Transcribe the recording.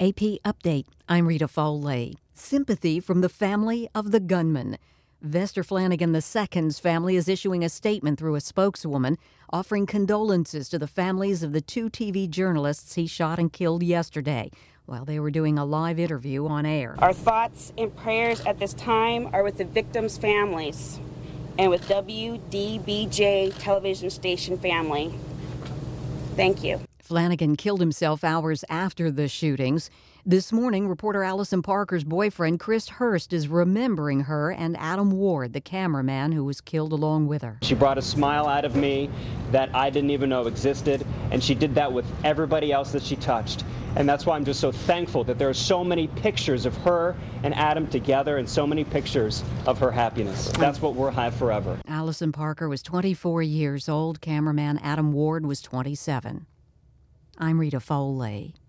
AP Update. I'm Rita Foley. Sympathy from the family of the gunman. Vester Flanagan II's family is issuing a statement through a spokeswoman offering condolences to the families of the two TV journalists he shot and killed yesterday while they were doing a live interview on air. Our thoughts and prayers at this time are with the victims' families and with WDBJ television station family. Thank you. Flanagan killed himself hours after the shootings. This morning, reporter Allison Parker's boyfriend, Chris Hurst, is remembering her and Adam Ward, the cameraman who was killed along with her. She brought a smile out of me that I didn't even know existed, and she did that with everybody else that she touched. And that's why I'm just so thankful that there are so many pictures of her and Adam together and so many pictures of her happiness. That's what we'll have forever. Allison Parker was 24 years old. Cameraman Adam Ward was 27. I'm Rita Foley.